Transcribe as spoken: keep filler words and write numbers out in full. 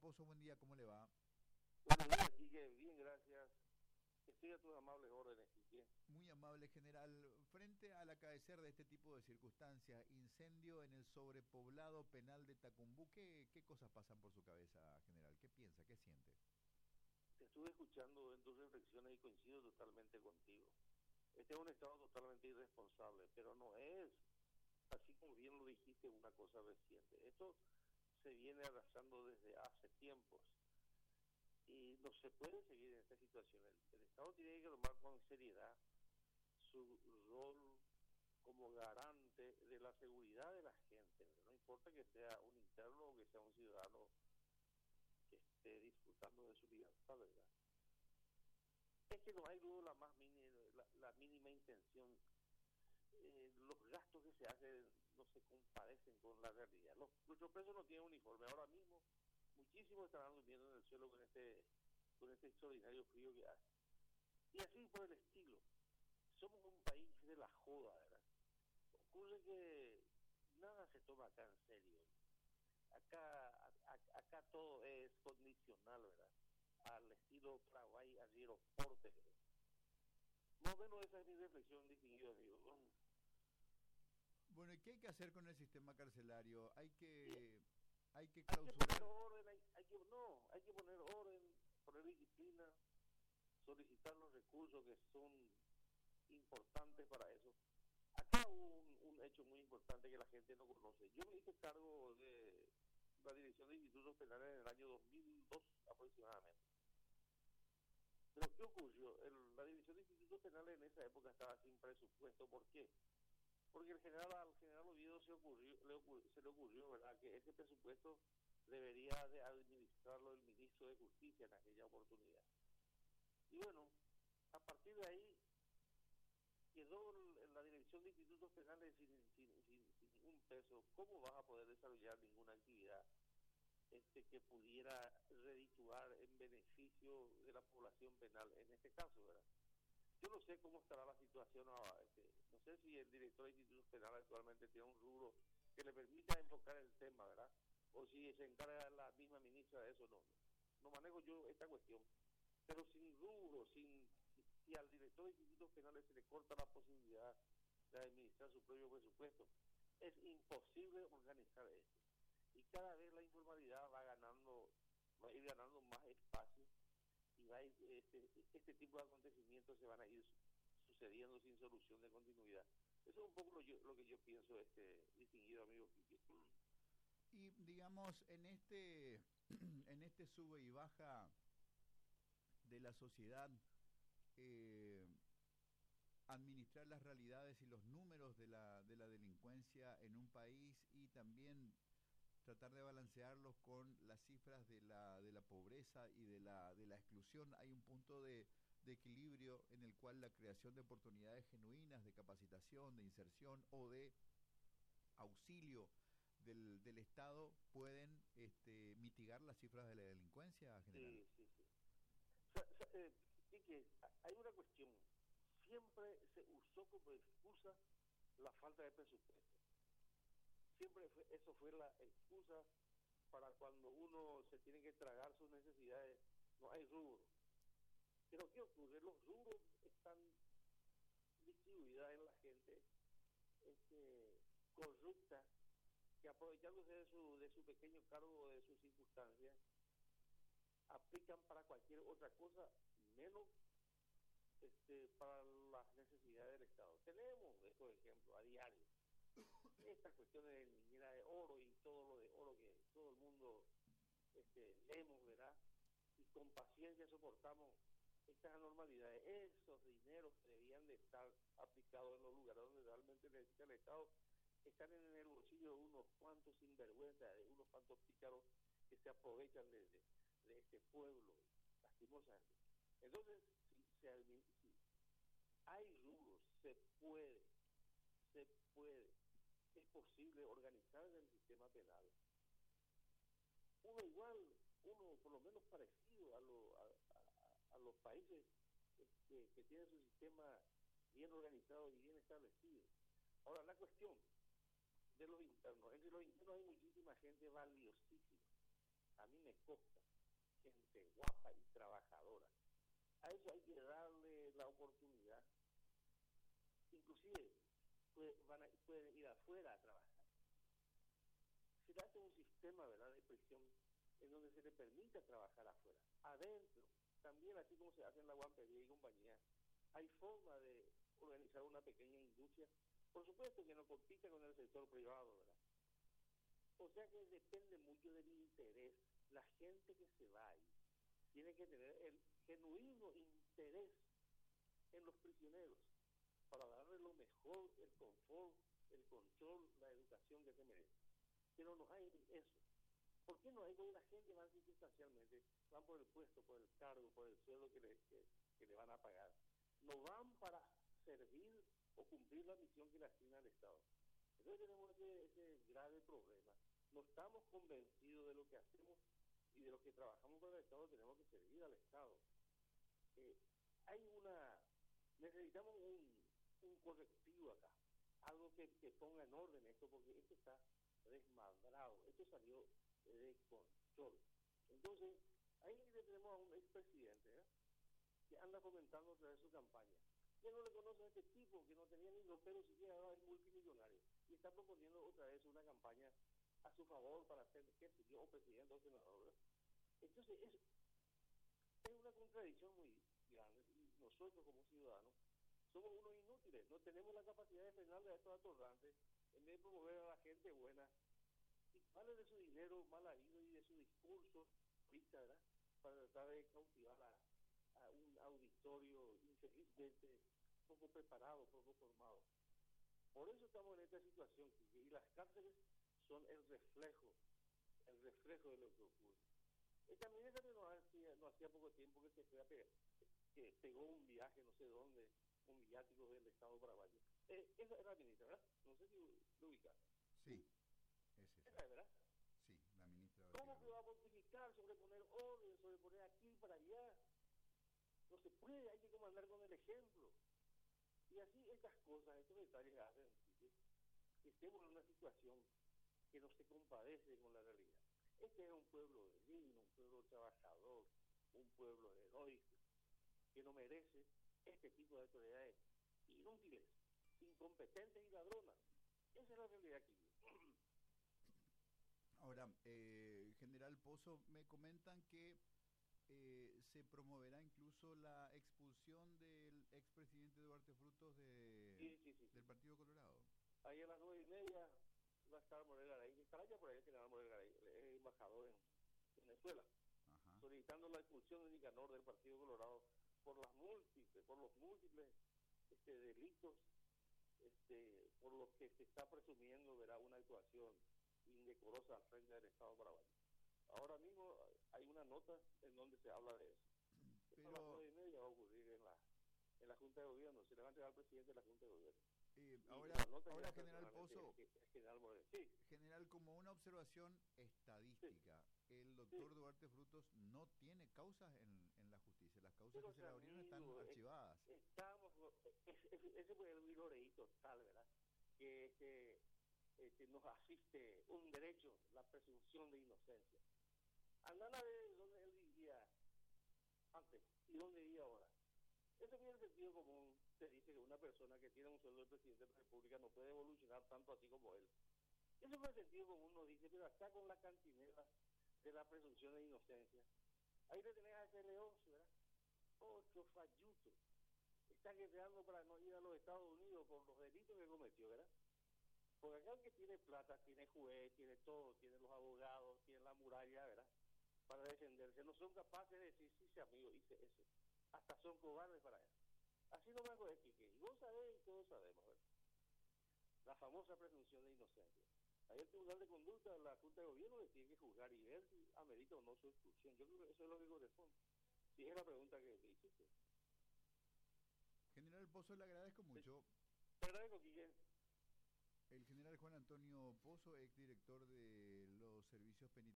Pozo, buen día, ¿cómo le va? Buenos días, Quique. Bien, gracias. Estoy a tus amables órdenes, Quique. Muy amable general. Frente al acaecer de este tipo de circunstancias, incendio en el sobrepoblado penal de Tacumbú, ¿qué, qué cosas pasan por su cabeza, general? ¿Qué piensa? ¿Qué siente? Te estuve escuchando en tus reflexiones y coincido totalmente contigo. Este es un estado totalmente irresponsable, pero no es, así como bien lo dijiste, una cosa reciente. Esto se viene arrastrando desde hace tiempos y no se puede seguir en esta situación. El, el Estado tiene que tomar con seriedad su rol como garante de la seguridad de la gente. No importa que sea un interno o que sea un ciudadano que esté disfrutando de su libertad, ¿verdad? Es que no hay luego la más mínima, la, la mínima intención. Eh, los gastos que se hacen no se compadecen con la realidad. Los, nuestros presos no tienen uniforme. Ahora mismo, muchísimos estarán durmiendo en el suelo con este, con este extraordinario frío que hace. Y así por el estilo. Somos un país de la joda, ¿verdad? Ocurre que nada se toma acá en serio. Acá, a, a, acá todo es condicional, ¿verdad? Al estilo Paraguay, al aeroporte. Más o menos esa es mi reflexión, distinguido amigo. Bueno, ¿y qué hay que hacer con el sistema carcelario? Hay Y que, hay que hay que poner clausurar. orden, hay, hay que, no, hay que poner orden, poner disciplina, solicitar los recursos que son importantes para eso. Acá hubo un, un hecho muy importante que la gente no conoce. Yo me hice cargo de la Dirección de Institutos Penales en el año dos mil dos aproximadamente. Pero ¿qué ocurrió? El, la Dirección de Institutos Penales en esa época estaba sin presupuesto. ¿Por qué? Porque el general, al general Oviedo se, ocurrió, le ocurrió, se le ocurrió, ¿verdad?, que ese presupuesto debería de administrarlo el ministro de Justicia en aquella oportunidad. Y bueno, a partir de ahí quedó en la Dirección de Institutos Penales sin, sin, sin, sin ningún peso. ¿Cómo vas a poder desarrollar ninguna actividad este que pudiera redituar en beneficio de la población penal en este caso, ¿verdad? Yo no sé cómo estará la situación ahora, este, no sé si el director de institutos penales actualmente tiene un rubro que le permita enfocar el tema, ¿verdad? O si se encarga la misma ministra de eso, no, no, no manejo yo esta cuestión. Pero sin rubro, sin si, si al director de institutos penales se le corta la posibilidad de administrar su propio presupuesto, es imposible organizar esto. Y cada vez la informalidad va ganando, va a ir ganando más espacio y va a ir, este, este tipo de acontecimientos se van a ir sucediendo sin solución de continuidad. Eso es un poco lo, yo, lo que yo pienso, este distinguido amigo Quique. Y digamos, en este, en este sube y baja de la sociedad, eh, administrar las realidades y los números de la, de la delincuencia en un país y también tratar de balancearlos con las cifras de la, de la pobreza y de la, de la exclusión. Hay un punto de, de equilibrio en el cual la creación de oportunidades genuinas de capacitación, de inserción o de auxilio del, del Estado pueden este, mitigar las cifras de la delincuencia general. Sí, sí, sí. O sea, o sea, eh, Quique, hay una cuestión. Siempre se usó como excusa la falta de presupuesto. Siempre fue, eso fue la excusa para cuando uno se tiene que tragar sus necesidades. No hay rubro. Pero ¿qué ocurre? Los rubros están distribuidos en la gente este, corrupta que aprovechándose de su, de su pequeño cargo o de sus circunstancias aplican para cualquier otra cosa menos este, para las necesidades del Estado. Tenemos estos ejemplos a diario. Estas cuestiones de minera de oro y todo lo de oro que todo el mundo este, leemos, ¿verdad? Y con paciencia soportamos estas anormalidades. Esos dineros que debían de estar aplicados en los lugares donde realmente necesita el Estado están en el bolsillo de unos cuantos sinvergüenzas, de unos cuantos pícaros que se aprovechan de, de, de este pueblo, lastimosamente. Entonces, si, si, si hay rubros, se puede, se puede, es posible organizar el sistema penal. Uno igual, uno por lo menos parecido a, lo, a, a, a los países este, que tienen su sistema bien organizado y bien establecido. Ahora, la cuestión de los internos, entre los internos hay muchísima gente valiosísima. A mí me costa, gente guapa y trabajadora. A eso hay que darle la oportunidad. Inclusive puede, van a, pueden ir afuera a trabajar. Se le hace un sistema, ¿verdad?, de prisión en donde se le permita trabajar afuera. Adentro, también así como se hace en la guampería y compañía, hay forma de organizar una pequeña industria. Por supuesto que no compita con el sector privado, ¿verdad? O sea que depende mucho del interés. La gente que se va ahí tiene que tener el genuino interés en los prisioneros para darle lo mejor, el confort, el control, la educación que se merece. Pero no hay eso. ¿Por qué no hay? Porque la gente va circunstancialmente, van por el puesto, por el cargo, por el sueldo que le, que, que le van a pagar. No van para servir o cumplir la misión que le asigna el Estado. Entonces tenemos ese, ese grave problema. No estamos convencidos de lo que hacemos y de lo que trabajamos para el Estado, tenemos que servir al Estado. Eh, hay una... Necesitamos un, un correctivo acá, algo que, que ponga en orden esto, porque esto está desmadrado, esto salió de control. Entonces, ahí le tenemos a un expresidente, ¿eh?, que anda comentando otra vez su campaña. ¿Quién no le conoce a este tipo que no tenía ni los pelos siquiera, ahora es multimillonario? Y está proponiendo otra vez una campaña a su favor para ser, qué sé yo, o presidente o senador, ¿verdad? Entonces, es, es una contradicción muy grande. Y nosotros como ciudadanos somos unos inútiles, no tenemos la capacidad de frenarle a estos atorrantes en vez de promover a la gente buena. Y vale de su dinero mal habido y de su discurso, ¿verdad?, para tratar de cautivar a, a un auditorio infelizmente poco preparado, poco formado. Por eso estamos en esta situación, y las cárceles son el reflejo, el reflejo de lo que ocurre. Esta ministra no hacía, no hacía poco tiempo que se fue a pegar, que pegó un viaje, no sé dónde, un viático del Estado paraguayo. Eh, esa era la ministra, ¿verdad? No sé si lo ubicaste. Sí, es esa. Esa, ¿verdad? Sí, la ministra. ¿Cómo que va a pontificar sobre poner orden, sobre poner aquí para allá? No se puede, hay que comandar con el ejemplo. Y así estas cosas, estos detalles hacen que, que estemos en una situación que no se compadece con la realidad. Este era un pueblo digno, un pueblo trabajador, un pueblo heroico, que no merece este tipo de autoridades inútiles, incompetentes y ladronas. Esa es la realidad aquí. Ahora, eh, General Pozo, me comentan que eh, se promoverá incluso la expulsión del expresidente Duarte Frutos de, sí, sí, sí, del sí. Partido Colorado. Ahí a las nueve y media va a estar Morel Garay, estará ya por ahí el general Morel Garay, es embajador en Venezuela, Ajá. solicitando la expulsión de Nicanor del Partido Colorado por las múltiples, por los múltiples este, delitos este, por los que se está presumiendo verá una actuación indecorosa al frente del Estado paraguayo. Ahora mismo hay una nota en donde se habla de eso. Pero a las nueve y media va a ocurrir en la, en la Junta de Gobierno, se le va a entregar al presidente de la Junta de Gobierno. Eh, ahora, ahora General Pozo, General, sí. General, como una observación estadística, sí. el doctor sí. Duarte Frutos no tiene causas en, en la justicia, las causas Pero que se le abrieron están es, archivadas. Estamos, ese fue el virorey total, ¿verdad? Que, que este, nos asiste un derecho, la presunción de inocencia. Andan a ver dónde él vivía antes y dónde vivía ahora. Eso tiene el sentido común. Se dice que una persona que tiene un sueldo de presidente de la República no puede evolucionar tanto así como él. Eso es el sentido común, nos dice, pero acá con la cantinela de la presunción de inocencia. Ahí le tenés a ese León, ¿verdad? Otro falluto. Está guerreando para no ir a los Estados Unidos por los delitos que cometió, ¿verdad? Porque acá el que tiene plata, tiene juez, tiene todo, tiene los abogados, tiene la muralla, ¿verdad?, para defenderse. No son capaces de decir, sí, sí, amigo, hice eso. Hasta son cobardes para eso. Así no me hago de Quique. Y vos sabés y todos sabemos, ¿verdad?, la famosa presunción de inocencia. Ahí el Tribunal de Conducta, la Junta de Gobierno, le tiene que juzgar y ver si amerita o no su expulsión. Yo creo que eso es lo que corresponde. Si sí, es la pregunta que te hiciste. General Pozo, le agradezco mucho. Sí. Te agradezco, Quique. El general Juan Antonio Pozo, exdirector de los servicios penitenciarios.